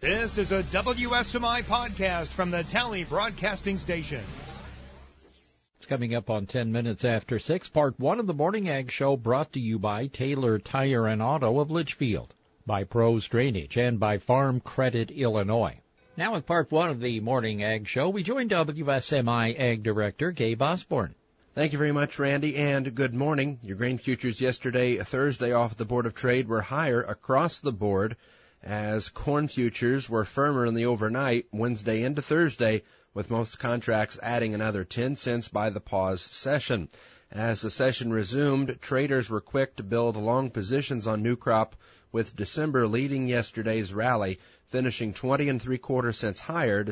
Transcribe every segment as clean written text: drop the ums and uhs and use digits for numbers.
This is a WSMI podcast from the Tally Broadcasting Station. It's coming up on 10 minutes after 6, part 1 of the Morning Ag Show, brought to you by Taylor Tire and Auto of Litchfield, by Pros Drainage, and by Farm Credit Illinois. Now with part 1 of the Morning Ag Show, we join WSMI Ag Director Gabe Osborne. Thank you very much, Randy, and good morning. Your grain futures yesterday, Thursday, off the Board of Trade were higher across the board, as corn futures were firmer in the overnight, Wednesday into Thursday, with most contracts adding another 10 cents by the pause session. As the session resumed, traders were quick to build long positions on new crop, with December leading yesterday's rally, finishing 20 3/4 cents higher to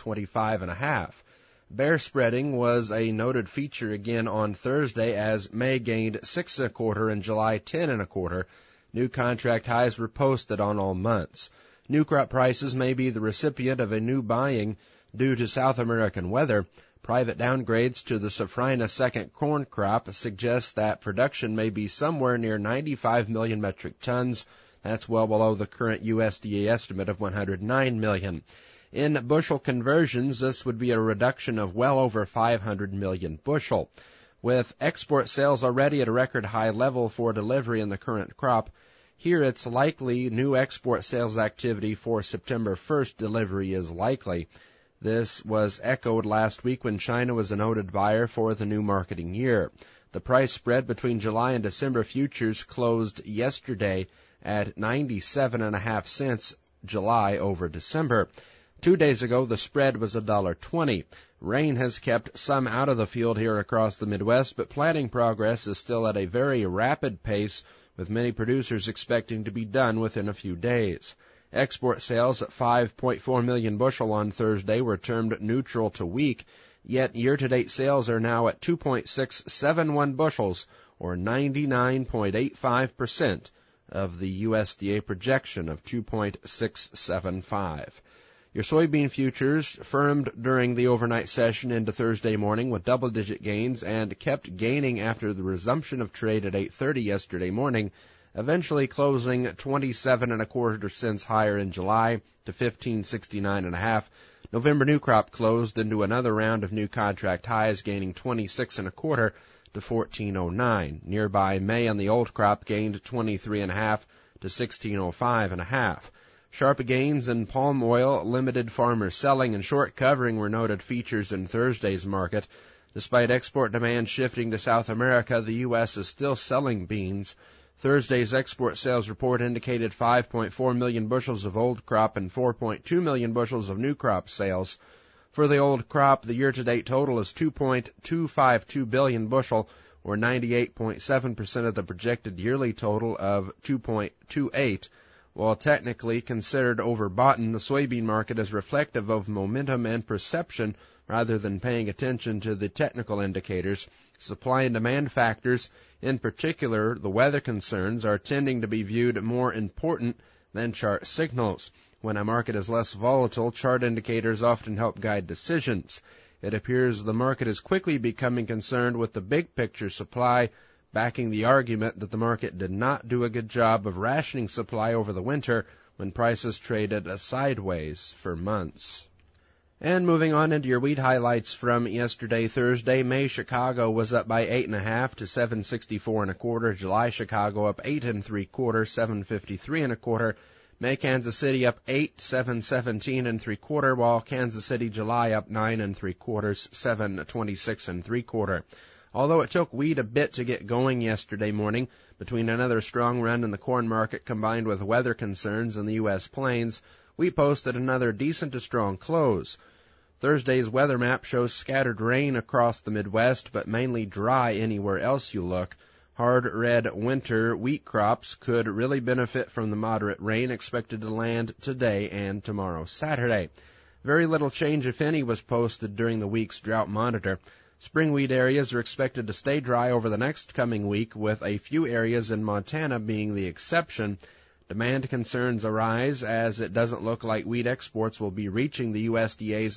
625.5. Bear spreading was a noted feature again on Thursday, as May gained 6 1/4 and July 10 1/4. New contract highs were posted on all months. New crop prices may be the recipient of a new buying due to South American weather. Private downgrades to the Safrinha second corn crop suggest that production may be somewhere near 95 million metric tons. That's well below the current USDA estimate of 109 million. In bushel conversions, this would be a reduction of well over 500 million bushel. With export sales already at a record high level for delivery in the current crop, here it's likely new export sales activity for September 1st delivery is likely. This was echoed last week when China was a noted buyer for the new marketing year. The price spread between July and December futures closed yesterday at 97.5 cents July over December. 2 days ago, the spread was $1.20. Rain has kept some out of the field here across the Midwest, but planting progress is still at a very rapid pace, with many producers expecting to be done within a few days. Export sales at 5.4 million bushel on Thursday were termed neutral to weak, yet year-to-date sales are now at 2.671 bushels, or 99.85% of the USDA projection of 2.675. Your soybean futures firmed during the overnight session into Thursday morning with double-digit gains and kept gaining after the resumption of trade at 8:30 yesterday morning, eventually closing 27 1/4 cents higher in July to 1569.5. November new crop closed into another round of new contract highs, gaining 26 1/4 to 1409. Nearby May on the old crop gained 23.5 to 1605.5. Sharp gains in palm oil, limited farmer selling, and short covering were noted features in Thursday's market. Despite export demand shifting to South America, the U.S. is still selling beans. Thursday's export sales report indicated 5.4 million bushels of old crop and 4.2 million bushels of new crop sales. For the old crop, the year-to-date total is 2.252 billion bushel, or 98.7% of the projected yearly total of 2.28. While technically considered overbought, the soybean market is reflective of momentum and perception rather than paying attention to the technical indicators. Supply and demand factors, in particular the weather concerns, are tending to be viewed more important than chart signals. When a market is less volatile, chart indicators often help guide decisions. It appears the market is quickly becoming concerned with the big picture supply, backing the argument that the market did not do a good job of rationing supply over the winter when prices traded sideways for months. And moving on into your wheat highlights from yesterday, Thursday, May Chicago was up by 8.5 to 764 1/4. July Chicago up 8 3/4, 753 1/4. May Kansas City up 8, 717 3/4, while Kansas City July up 9 3/4, 726 3/4. Although it took wheat a bit to get going yesterday morning, between another strong run in the corn market combined with weather concerns in the U.S. plains, wheat posted another decent to strong close. Thursday's weather map shows scattered rain across the Midwest, but mainly dry anywhere else you look. Hard red winter wheat crops could really benefit from the moderate rain expected to land today and tomorrow, Saturday. Very little change, if any, was posted during the week's drought monitor. Spring wheat areas are expected to stay dry over the next coming week, with a few areas in Montana being the exception. Demand concerns arise as it doesn't look like wheat exports will be reaching the USDA's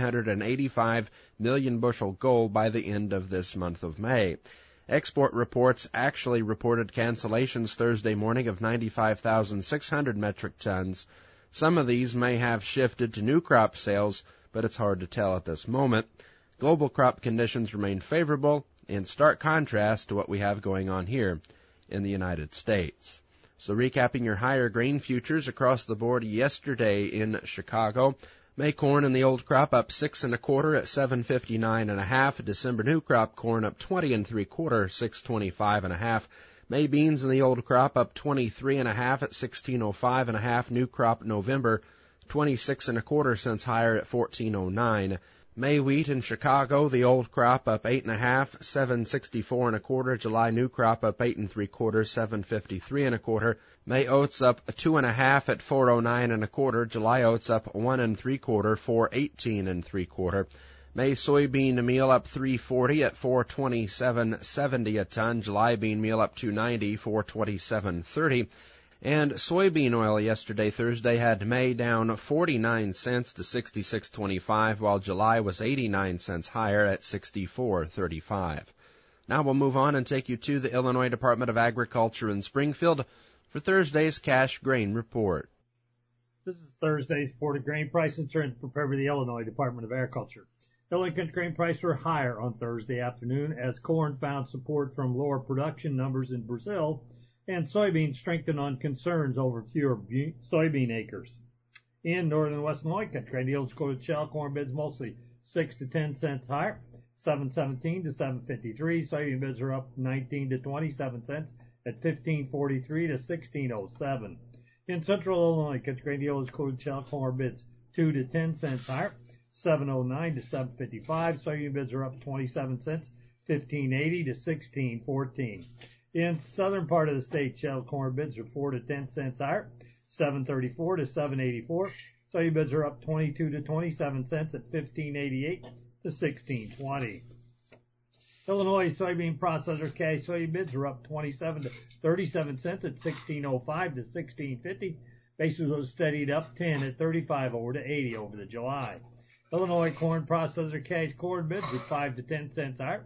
985 million bushel goal by the end of this month of May. Export reports actually reported cancellations Thursday morning of 95,600 metric tons. Some of these may have shifted to new crop sales, but it's hard to tell at this moment. Global crop conditions remain favorable, in stark contrast to what we have going on here in the United States. So recapping your higher grain futures across the board yesterday in Chicago, May corn in the old crop up 6 1/4 at 7.59.5. December new crop corn up 20 3/4, 6.25.5. May beans in the old crop up 23 1/2 at 16.05.5. New crop November 26 1/4 cents higher at 14.09. May wheat in Chicago, the old crop up 8 1/2, 7.64 1/4. July new crop up 8 3/4, 7.53 1/4. May oats up 2 1/2 at 4.09 1/4. July oats up 1 3/4, 4.18 3/4. May soybean meal up 3.40 at 4.27.70 a ton. July bean meal up 2.90, 4.27.30. And soybean oil yesterday, Thursday, had May down 49 cents to 66.25, while July was 89 cents higher at 64.35. Now we'll move on and take you to the Illinois Department of Agriculture in Springfield for Thursday's cash grain report. This is Thursday's Board of Grain Price and Trends prepared by the Illinois Department of Agriculture. Illinois grain prices were higher on Thursday afternoon as corn found support from lower production numbers in Brazil, and soybeans strengthened on concerns over fewer soybean acres. In northern and western Illinois country, yields quoted shell corn bids mostly 6 to 10 cents higher, 7.17 to 7.53. Soybean bids are up 19 to 27 cents at 15.43 to 16.07. In central Illinois country, yields quoted shell corn bids 2 to 10 cents higher, 7.09 to 7.55. Soybean bids are up 27 cents, 15.80 to 16.14. In southern part of the state, shell corn bids are 4 to 10 cents higher, 7.34 to 7.84. Soybean bids are up 22 to 27 cents at 15.88 to 16.20. Illinois soybean processor cash soybean bids are up 27 to 37 cents at 16.05 to 16.50. Basis was steadied up 10 at 35 over to 80 over the July. Illinois corn processor cash corn bids are 5 to 10 cents higher,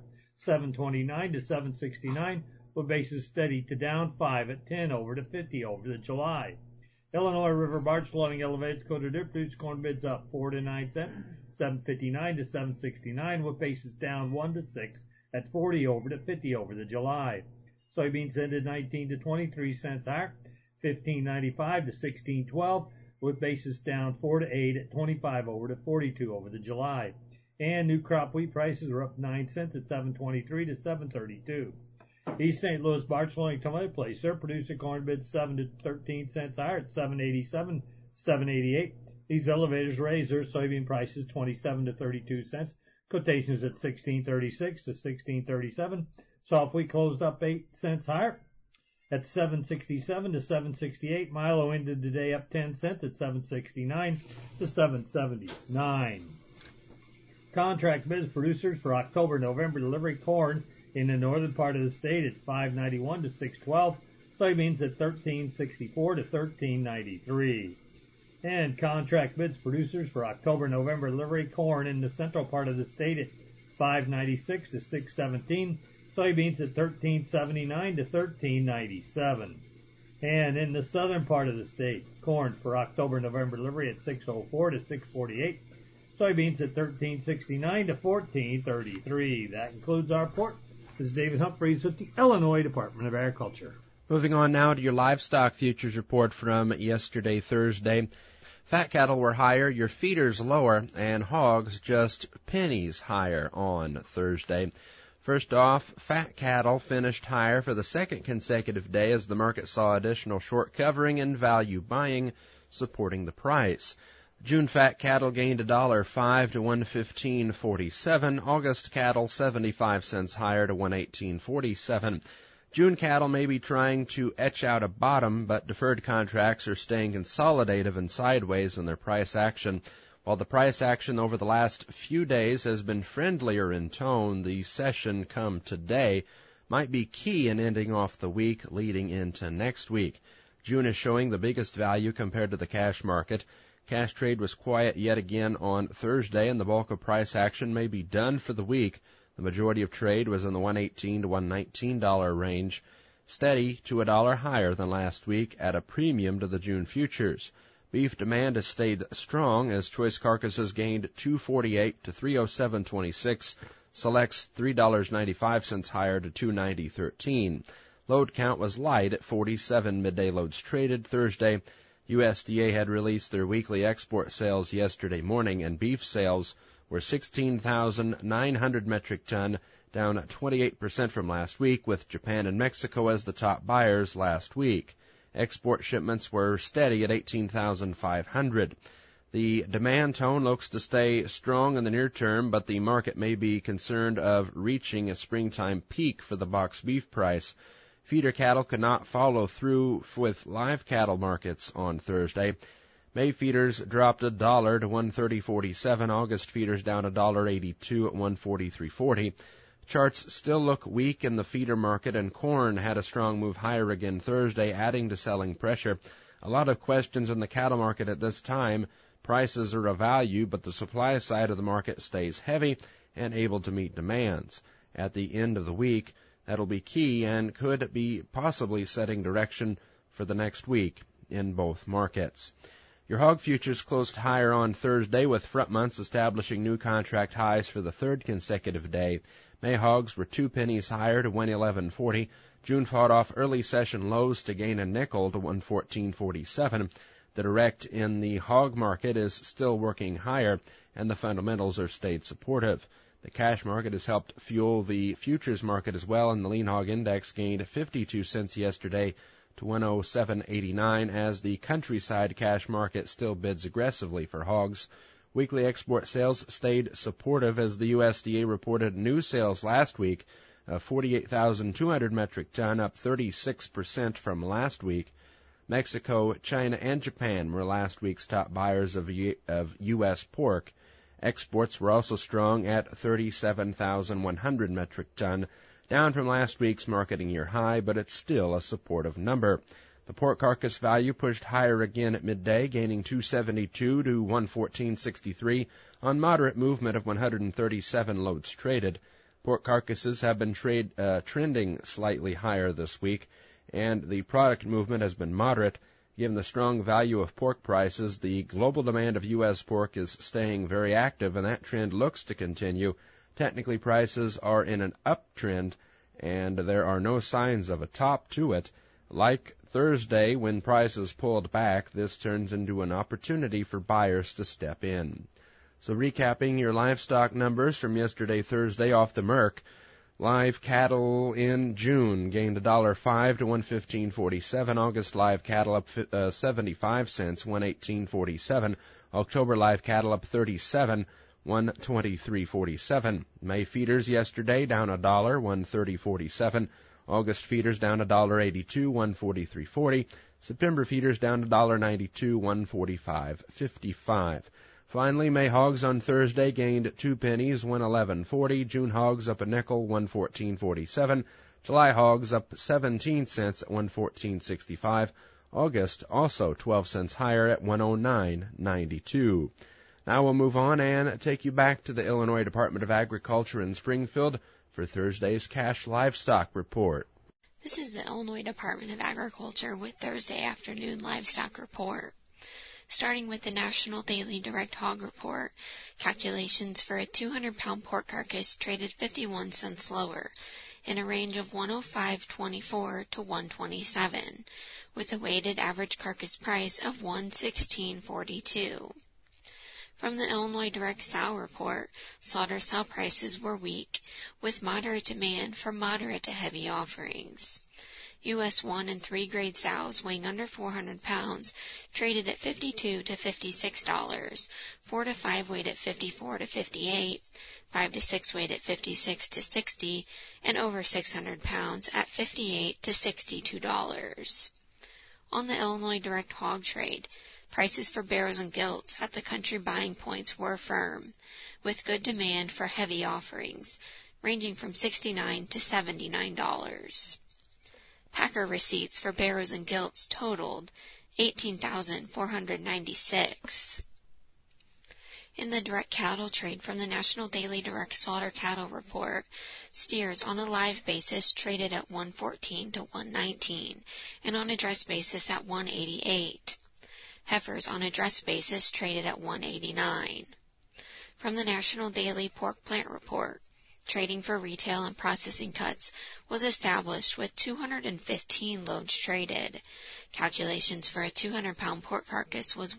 7.29 to 7.69. With basis steady to down 5 at 10 over to 50 over the July. Illinois River Barge loading elevated quoted produced corn bids up 4 to 9 cents, 7.59 to 7.69, with basis down 1 to 6 at 40 over to 50 over the July. Soybeans ended 19 to 23 cents higher, 15.95 to 16.12, with basis down 4 to 8 at 25 over to 42 over the July. And new crop wheat prices are up 9 cents at 7.23 to 7.32. East St. Louis barge loading tomato place, their producer corn bids 7 to 13 cents higher at 7.87, 7.88. These elevators raised their soybean prices 27 to 32 cents. Quotations at 16.36 to 16.37. Soft wheat closed up 8 cents higher at 7.67 to 7.68. Milo ended the day up 10 cents at 7.69 to 7.79. Contract bids producers for October-November delivery corn in the northern part of the state at 5.91 to 6.12, soybeans at 13.64 to 13.93. And contract bids producers for October-November delivery corn in the central part of the state at 5.96 to 6.17, soybeans at 13.79 to 13.97. And in the southern part of the state, corn for October-November delivery at 6.04 to 6.48, soybeans at 13.69 to 14.33. That concludes our report. This is David Humphreys with the Illinois Department of Agriculture. Moving on now to your livestock futures report from yesterday, Thursday. Fat cattle were higher, your feeders lower, and hogs just pennies higher on Thursday. First off, fat cattle finished higher for the second consecutive day as the market saw additional short covering and value buying supporting the price. June fat cattle gained $1.05 to $115.47. August cattle 75 cents higher to $118.47. June cattle may be trying to etch out a bottom, but deferred contracts are staying consolidative and sideways in their price action. While the price action over the last few days has been friendlier in tone, the session come today might be key in ending off the week leading into next week. June is showing the biggest value compared to the cash market. Cash trade was quiet yet again on Thursday, and the bulk of price action may be done for the week. The majority of trade was in the $118 to $119 range, steady to $1 higher than last week at a premium to the June futures. Beef demand has stayed strong as choice carcasses gained $2.48 to $307.26. Selects $3.95 higher to $2.90.13. Load count was light at 47 midday loads traded Thursday. USDA had released their weekly export sales yesterday morning, and beef sales were 16,900 metric ton, down 28% from last week, with Japan and Mexico as the top buyers last week. Export shipments were steady at 18,500. The demand tone looks to stay strong in the near term, but the market may be concerned of reaching a springtime peak for the box beef price. Feeder cattle could not follow through with live cattle markets on Thursday. May feeders dropped $1 to $130.47. August feeders down $1.82 at $143.40. Charts still look weak in the feeder market, and corn had a strong move higher again Thursday, adding to selling pressure. A lot of questions in the cattle market at this time. Prices are a value, but the supply side of the market stays heavy and able to meet demands. At the end of the week, that'll be key and could be possibly setting direction for the next week in both markets. Your hog futures closed higher on Thursday, with front months establishing new contract highs for the third consecutive day. May hogs were 2 pennies higher to $111.40. June fought off early session lows to gain a nickel to $114.47. The direct in the hog market is still working higher, and the fundamentals are stayed supportive. The cash market has helped fuel the futures market as well, and the lean hog index gained 52 cents yesterday to 107.89 as the countryside cash market still bids aggressively for hogs. Weekly export sales stayed supportive as the USDA reported new sales last week of 48,200 metric ton, up 36% from last week. Mexico, China, and Japan were last week's top buyers of U.S. pork. Exports were also strong at 37,100 metric ton, down from last week's marketing year high, but it's still a supportive number. The pork carcass value pushed higher again at midday, gaining $2.72 to $114.63 on moderate movement of 137 loads traded. Pork carcasses have been trending slightly higher this week, and the product movement has been moderate. Given the strong value of pork prices, the global demand of U.S. pork is staying very active, and that trend looks to continue. Technically, prices are in an uptrend, and there are no signs of a top to it. Like Thursday, when prices pulled back, this turns into an opportunity for buyers to step in. So recapping your livestock numbers from yesterday, Thursday, off the Merc. Live cattle in June gained $1.05 to $115.47. August live cattle up 75 cents, $118.47. October live cattle up 37, $123.47. May feeders yesterday down $1, $130.47. August feeders down $1.82, $143.40. September feeders down $1.92, $145.55. Finally, May hogs on Thursday gained 2 pennies, $111.40. June hogs up a nickel, $114.47. July hogs up 17 cents at $114.65. August also 12 cents higher at $109.92. Now we'll move on and take you back to the Illinois Department of Agriculture in Springfield for Thursday's Cash Livestock Report. This is the Illinois Department of Agriculture with Thursday afternoon livestock report. Starting with the National Daily Direct Hog Report, calculations for a 200-pound pork carcass traded 51 cents lower in a range of 105.24 to 127, with a weighted average carcass price of 116.42. From the Illinois Direct Sow Report, slaughter sow prices were weak, with moderate demand for moderate to heavy offerings. U.S. 1 and 3 grade sows weighing under 400 pounds traded at $52 to $56, 4 to 5 weighed at $54 to $58, 5 to 6 weighed at $56 to $60, and over 600 pounds at $58 to $62. On the Illinois Direct Hog Trade, prices for barrows and gilts at the country buying points were firm, with good demand for heavy offerings, ranging from $69 to $79. Packer receipts for barrows and gilts totaled $18,496. In the direct cattle trade from the National Daily Direct Slaughter Cattle Report, steers on a live basis traded at $114 to $119, and on a dress basis at $188. Heifers on a dress basis traded at $1.89. From the National Daily Pork Plant Report, trading for retail and processing cuts was established with 215 loads traded. Calculations for a 200-pound pork carcass was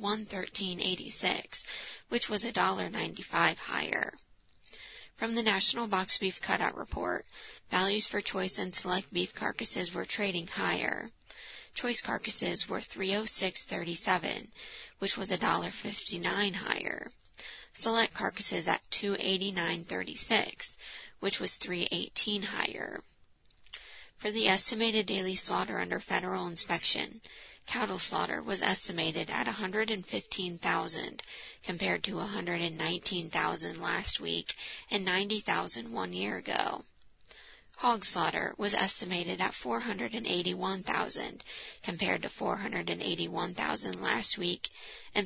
$113.86, which was $1.95 higher. From the National Box Beef Cutout Report, values for choice and select beef carcasses were trading higher. Choice carcasses were $306.37, which was $1.59 higher. Select carcasses at $289.36, which was $3.18 higher. For the estimated daily slaughter under federal inspection, cattle slaughter was estimated at 115,000 compared to 119,000 last week and 90,000 1 year ago. Hog slaughter was estimated at 481,000 compared to 481,000 last week and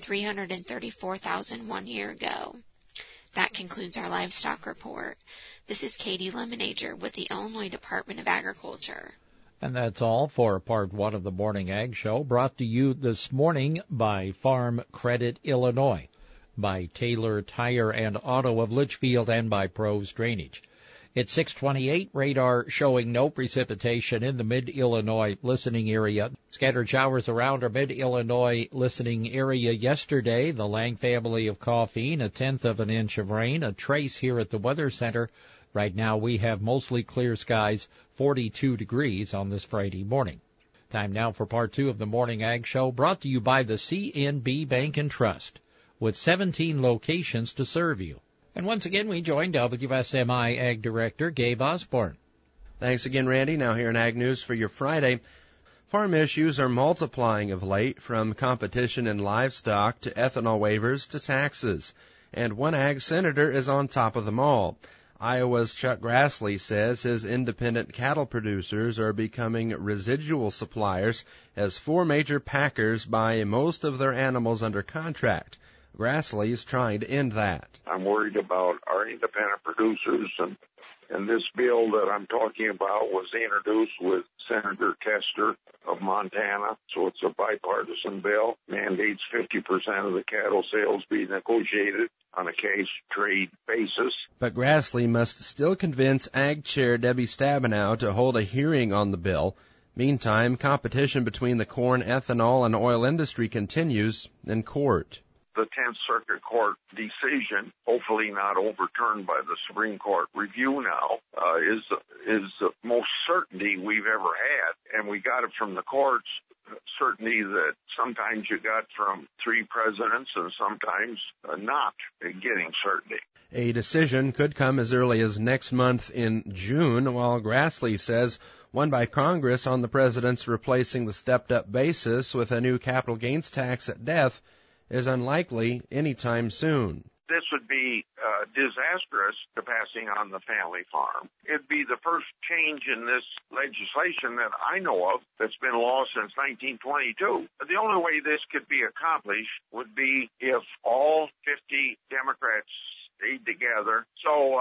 334,000 1 year ago. That concludes our livestock report. This is Katie Lemonager with the Illinois Department of Agriculture. And that's all for Part 1 of the Morning Ag Show, brought to you this morning by Farm Credit Illinois, by Taylor Tire and Auto of Litchfield, and by Pros Drainage. It's 6:28, radar showing no precipitation in the mid-Illinois listening area. Scattered showers around our mid-Illinois listening area yesterday. The Lang family of Coffeen, 1/10 of an inch of rain, a trace here at the Weather Center. Right now we have mostly clear skies, 42 degrees on this Friday morning. Time now for Part 2 of the Morning Ag Show, brought to you by the CNB Bank and Trust, with 17 locations to serve you. And once again, we join WSMI Ag Director Gabe Osborne. Thanks again, Randy. Now here in Ag News for your Friday. Farm issues are multiplying of late, from competition in livestock to ethanol waivers to taxes. And one ag senator is on top of them all. Iowa's Chuck Grassley says his independent cattle producers are becoming residual suppliers as 4 major packers buy most of their animals under contract. Grassley is trying to end that. I'm worried about our independent producers, and this bill that I'm talking about was introduced with Senator Tester of Montana, so it's a bipartisan bill. Mandates 50% of the cattle sales be negotiated on a case trade basis. But Grassley must still convince Ag Chair Debbie Stabenow to hold a hearing on the bill. Meantime, competition between the corn, ethanol, and oil industry continues in court. The 10th Circuit Court decision, hopefully not overturned by the Supreme Court review now, is the most certainty we've ever had. And we got it from the courts, certainty that sometimes you got from 3 presidents and sometimes not getting certainty. A decision could come as early as next month in June, while Grassley says one by Congress on the president's replacing the stepped-up basis with a new capital gains tax at death is unlikely anytime soon. This would be disastrous to passing on the family farm. It'd be the first change in this legislation that I know of that's been law since 1922. The only way this could be accomplished would be if all 50 Democrats stayed together. So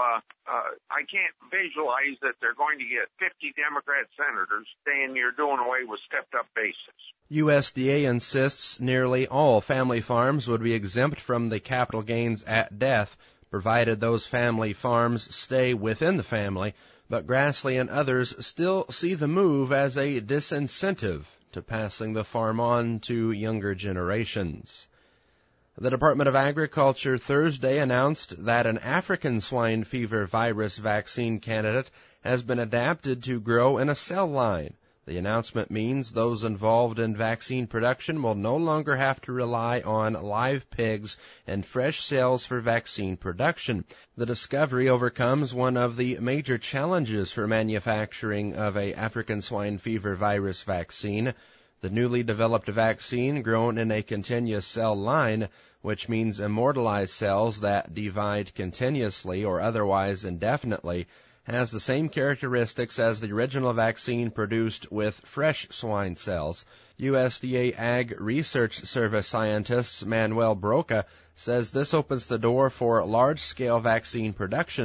I can't visualize that they're going to get 50 Democrat senators saying you're doing away with stepped-up basis. USDA insists nearly all family farms would be exempt from the capital gains at death, provided those family farms stay within the family, but Grassley and others still see the move as a disincentive to passing the farm on to younger generations. The Department of Agriculture Thursday announced that an African swine fever virus vaccine candidate has been adapted to grow in a cell line. The announcement means those involved in vaccine production will no longer have to rely on live pigs and fresh cells for vaccine production. The discovery overcomes one of the major challenges for manufacturing of a African swine fever virus vaccine. The newly developed vaccine, grown in a continuous cell line, which means immortalized cells that divide continuously or otherwise indefinitely, has the same characteristics as the original vaccine produced with fresh swine cells. USDA Ag Research Service scientist Manuel Broca says this opens the door for large-scale vaccine production.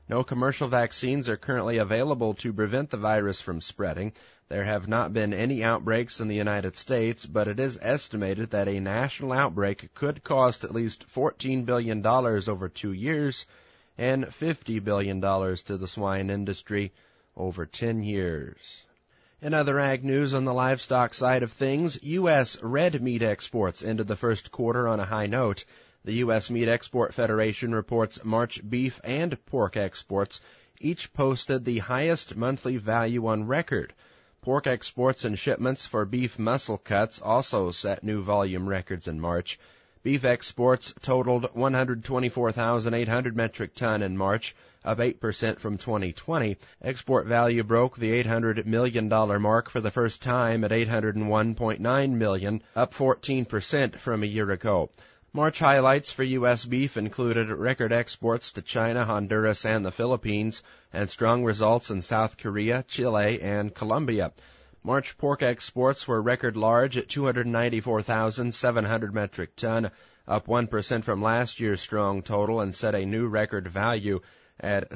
No commercial vaccines are currently available to prevent the virus from spreading. There have not been any outbreaks in the United States, but it is estimated that a national outbreak could cost at least $14 billion over 2 years and $50 billion to the swine industry over 10 years. In other ag news on the livestock side of things, U.S. red meat exports ended the first quarter on a high note. The U.S. Meat Export Federation reports March beef and pork exports each posted the highest monthly value on record. Pork exports and shipments for beef muscle cuts also set new volume records in March. Beef exports totaled 124,800 metric ton in March, up 8% from 2020. Export value broke the $800 million mark for the first time at $801.9 million, up 14% from a year ago. March highlights for U.S. beef included record exports to China, Honduras, and the Philippines, and strong results in South Korea, Chile, and Colombia. March pork exports were record large at 294,700 metric ton, up 1% from last year's strong total, and set a new record value at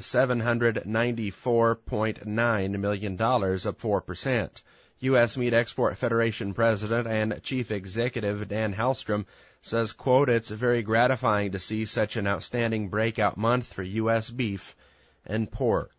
$794.9 million, up 4%. U.S. Meat Export Federation President and Chief Executive Dan Hellstrom says, quote, "It's very gratifying to see such an outstanding breakout month for U.S. beef and pork."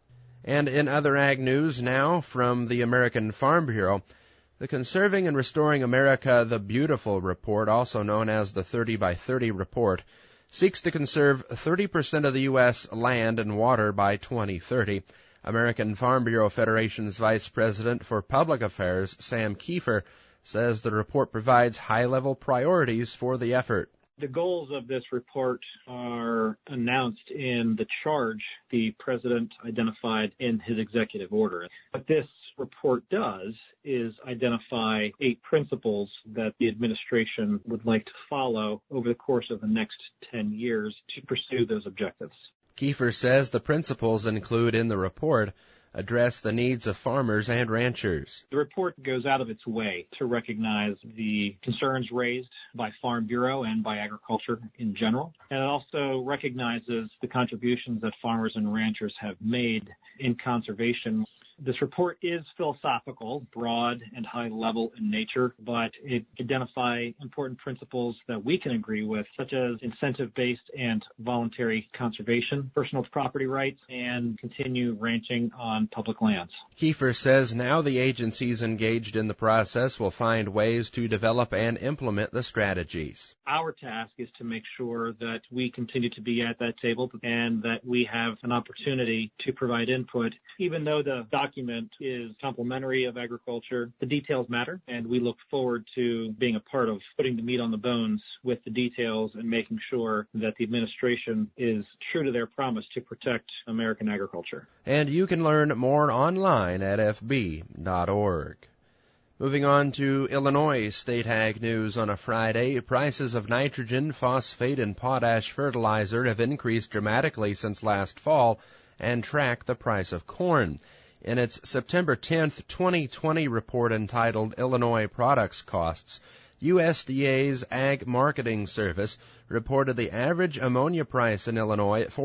And in other ag news now from the American Farm Bureau, the Conserving and Restoring America the Beautiful report, also known as the 30 by 30 report, seeks to conserve 30% of the U.S. land and water by 2030. American Farm Bureau Federation's Vice President for Public Affairs, Sam Kiefer, says the report provides high-level priorities for the effort. The goals of this report are announced in the charge the President identified in his executive order. What this report does is identify 8 principles that the administration would like to follow over the course of the next 10 years to pursue those objectives. Kiefer says the principles include in the report address the needs of farmers and ranchers. The report goes out of its way to recognize the concerns raised by Farm Bureau and by agriculture in general, and it also recognizes the contributions that farmers and ranchers have made in conservation. This report is philosophical, broad, and high level in nature, but it identifies important principles that we can agree with, such as incentive-based and voluntary conservation, personal property rights, and continued ranching on public lands. Kiefer says now the agencies engaged in the process will find ways to develop and implement the strategies. Our task is to make sure that we continue to be at that table and that we have an opportunity to provide input. Even though the document is complementary of agriculture, the details matter, and we look forward to being a part of putting the meat on the bones with the details and making sure that the administration is true to their promise to protect American agriculture. And you can learn more online at fb.org. Moving on to Illinois State Ag News on a Friday, prices of nitrogen, phosphate, and potash fertilizer have increased dramatically since last fall and track the price of corn. In its September 10th, 2020 report entitled Illinois Products Costs, USDA's Ag Marketing Service reported the average ammonia price in Illinois at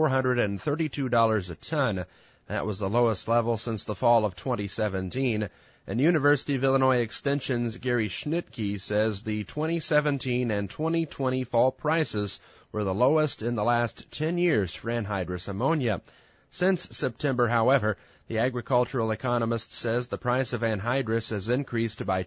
$432 a ton. That was the lowest level since the fall of 2017. And University of Illinois Extension's Gary Schnitke says the 2017 and 2020 fall prices were the lowest in the last 10 years for anhydrous ammonia. Since September, however, the agricultural economist says the price of anhydrous has increased by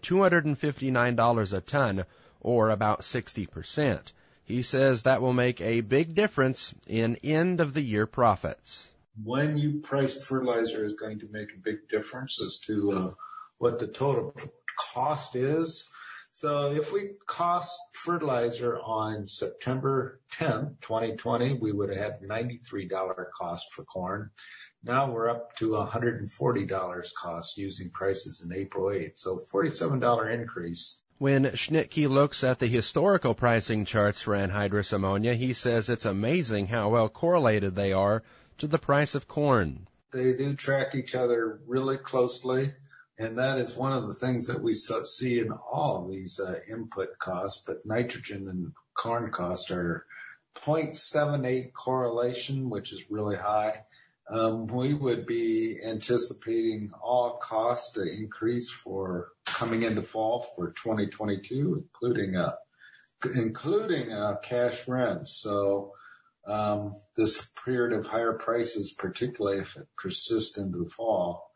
$259 a ton, or about 60%. He says that will make a big difference in end-of-the-year profits. When you price fertilizer is going to make a big difference as to what the total cost is. So if we cost fertilizer on September 10th, 2020, we would have had $93 cost for corn. Now we're up to $140 cost using prices in April 8th. So $47 increase. When Schnitke looks at the historical pricing charts for anhydrous ammonia, he says it's amazing how well correlated they are to the price of corn. They do track each other really closely. And that is one of the things that we see in all of these input costs, but nitrogen and corn costs are 0.78 correlation, which is really high. we would be anticipating all costs to increase for coming into fall for 2022, including cash rent. So this period of higher prices, particularly if it persists into the fall,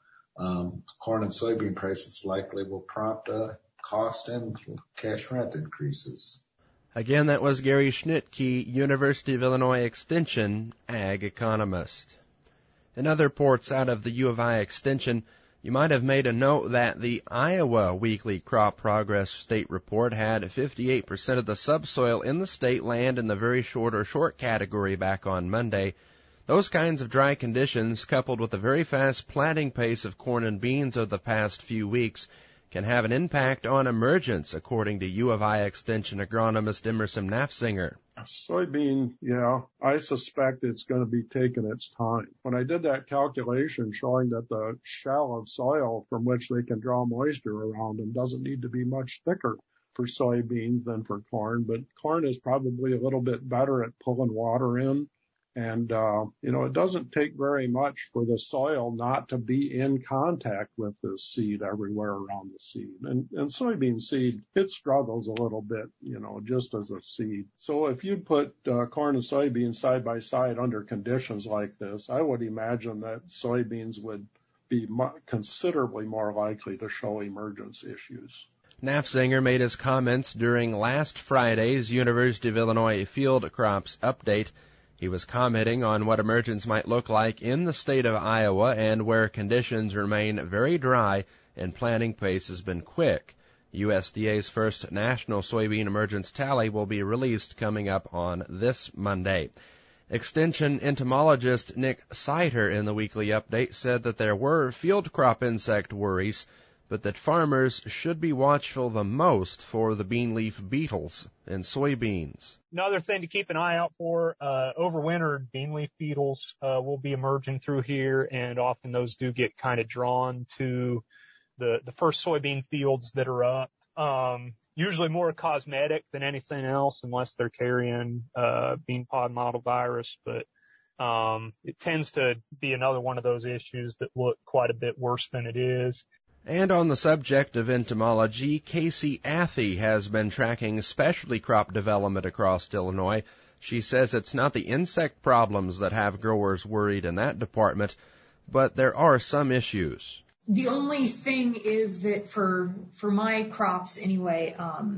corn and soybean prices likely will prompt cost and cash rent increases. Again, that was Gary Schnittke, University of Illinois Extension ag economist. In other reports out of the U of I Extension, you might have made a note that the Iowa Weekly Crop Progress State Report had 58% of the subsoil in the state land in the very short or short category back on Monday. Those kinds of dry conditions, coupled with the very fast planting pace of corn and beans over the past few weeks, can have an impact on emergence, according to U of I Extension agronomist Emerson Nafzinger. Soybean, I suspect it's going to be taking its time. When I did that calculation showing that the shell of soil from which they can draw moisture around them doesn't need to be much thicker for soybeans than for corn, but corn is probably a little bit better at pulling water in. And, it doesn't take very much for the soil not to be in contact with the seed everywhere around the seed. And soybean seed, it struggles a little bit, just as a seed. So if you put corn and soybeans side by side under conditions like this, I would imagine that soybeans would be considerably more likely to show emergence issues. Nafzinger made his comments during last Friday's University of Illinois Field Crops Update. He was commenting on what emergence might look like in the state of Iowa and where conditions remain very dry and planting pace has been quick. USDA's first national soybean emergence tally will be released coming up on this Monday. Extension entomologist Nick Seiter in the weekly update said that there were field crop insect worries, but that farmers should be watchful the most for the bean leaf beetles in soybeans. Another thing to keep an eye out for, overwintered bean leaf beetles will be emerging through here, and often those do get kind of drawn to the first soybean fields that are up. Usually more cosmetic than anything else, unless they're carrying bean pod mottle virus, but it tends to be another one of those issues that look quite a bit worse than it is. And on the subject of entomology, Casey Athey has been tracking specialty crop development across Illinois. She says it's not the insect problems that have growers worried in that department, but there are some issues. The only thing is that for my crops anyway,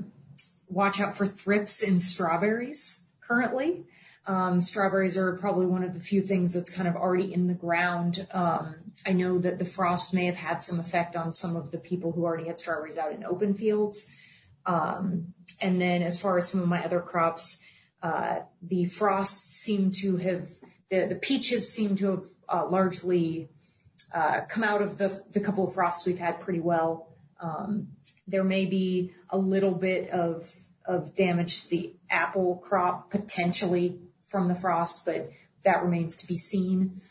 watch out for thrips in strawberries currently. Strawberries are probably one of the few things that's kind of already in the ground. I know that the frost may have had some effect on some of the people who already had strawberries out in open fields. And then as far as some of my other crops, the frosts seem to have, the peaches seem to have largely come out of the couple of frosts we've had pretty well. There may be a little bit of damage to the apple crop potentially from the frost, but that remains to be seen.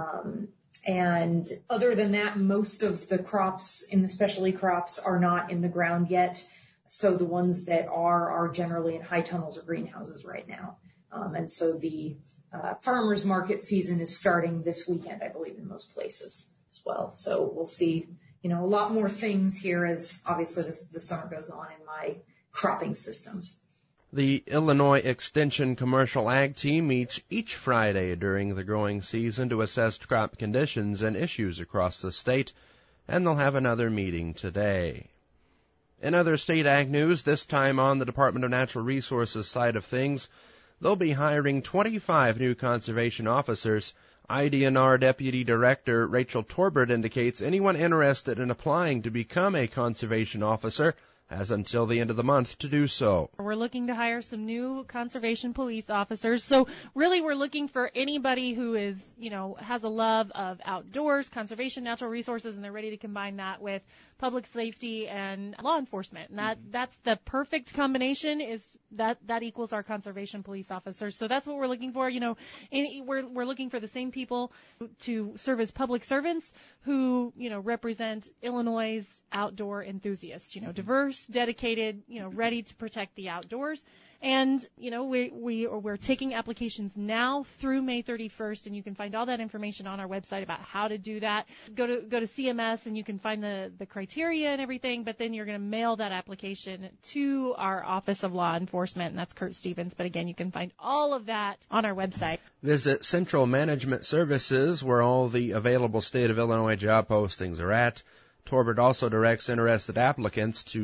And other than that, most of the crops in the specialty crops are not in the ground yet. So the ones that are generally in high tunnels or greenhouses right now. And so the farmers market season is starting this weekend, I believe, in most places as well. So we'll see, a lot more things here as obviously the summer goes on in my cropping systems. The Illinois Extension Commercial Ag Team meets each Friday during the growing season to assess crop conditions and issues across the state, and they'll have another meeting today. In other state ag news, this time on the Department of Natural Resources side of things, they'll be hiring 25 new conservation officers. IDNR Deputy Director Rachel Torbert indicates anyone interested in applying to become a conservation officer has until the end of the month to do so. We're looking to hire some new conservation police officers. So really we're looking for anybody who is, has a love of outdoors, conservation, natural resources, and they're ready to combine that with public safety and law enforcement. And that's the perfect combination is that equals our conservation police officers. So that's what we're looking for. We're looking for the same people to serve as public servants who, represent Illinois' outdoor enthusiasts, diverse, dedicated, ready to protect the outdoors. And, we're taking applications now through May 31st, and you can find all that information on our website about how to do that. Go to CMS and you can find the criteria and everything, but then you're going to mail that application to our Office of Law Enforcement, and that's Kurt Stevens. But again, you can find all of that on our website. Visit Central Management Services, where all the available State of Illinois job postings are at. Torbert also directs interested applicants to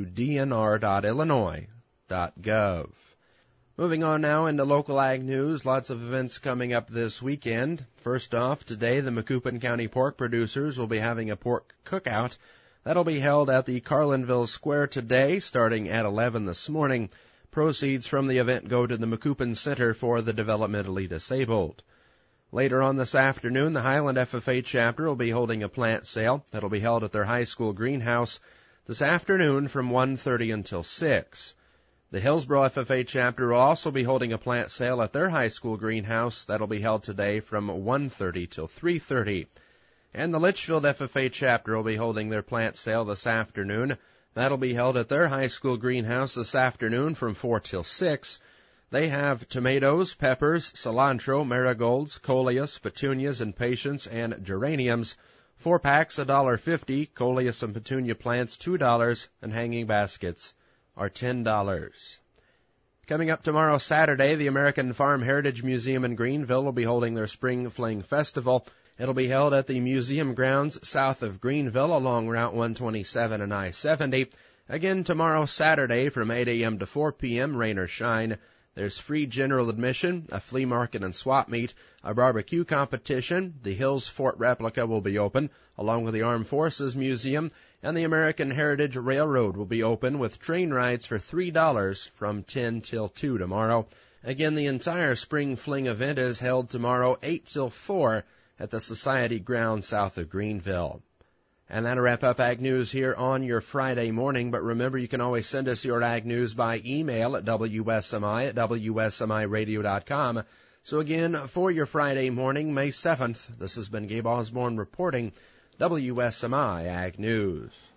dnr.illinois.gov. Moving on now into local ag news, lots of events coming up this weekend. First off, today the Macoupin County pork producers will be having a pork cookout. That'll be held at the Carlinville Square today, starting at 11 this morning. Proceeds from the event go to the Macoupin Center for the Developmentally Disabled. Later on this afternoon, the Highland FFA chapter will be holding a plant sale that'll be held at their high school greenhouse this afternoon from 1:30 until 6. The Hillsborough FFA chapter will also be holding a plant sale at their high school greenhouse that'll be held today from 1:30 till 3:30. And the Litchfield FFA chapter will be holding their plant sale this afternoon. That'll be held at their high school greenhouse this afternoon from 4 till 6. They have tomatoes, peppers, cilantro, marigolds, coleus, petunias, impatiens, and geraniums. 4 packs, $1.50. Coleus and petunia plants, $2, and hanging baskets are $10. Coming up tomorrow, Saturday, the American Farm Heritage Museum in Greenville will be holding their Spring Fling Festival. It'll be held at the museum grounds south of Greenville along Route 127 and I-70. Again, tomorrow, Saturday, from 8 a.m. to 4 p.m., rain or shine. There's free general admission, a flea market and swap meet, a barbecue competition. The Hills Fort replica will be open, along with the Armed Forces Museum, and the American Heritage Railroad will be open with train rides for $3 from 10 till 2 tomorrow. Again, the entire Spring Fling event is held tomorrow 8 till 4 at the Society Grounds south of Greenville. And that'll wrap up Ag News here on your Friday morning. But remember, you can always send us your Ag News by email at WSMI@WSMIRadio.com. So again, for your Friday morning, May 7th, this has been Gabe Osborne reporting WSMI Ag News.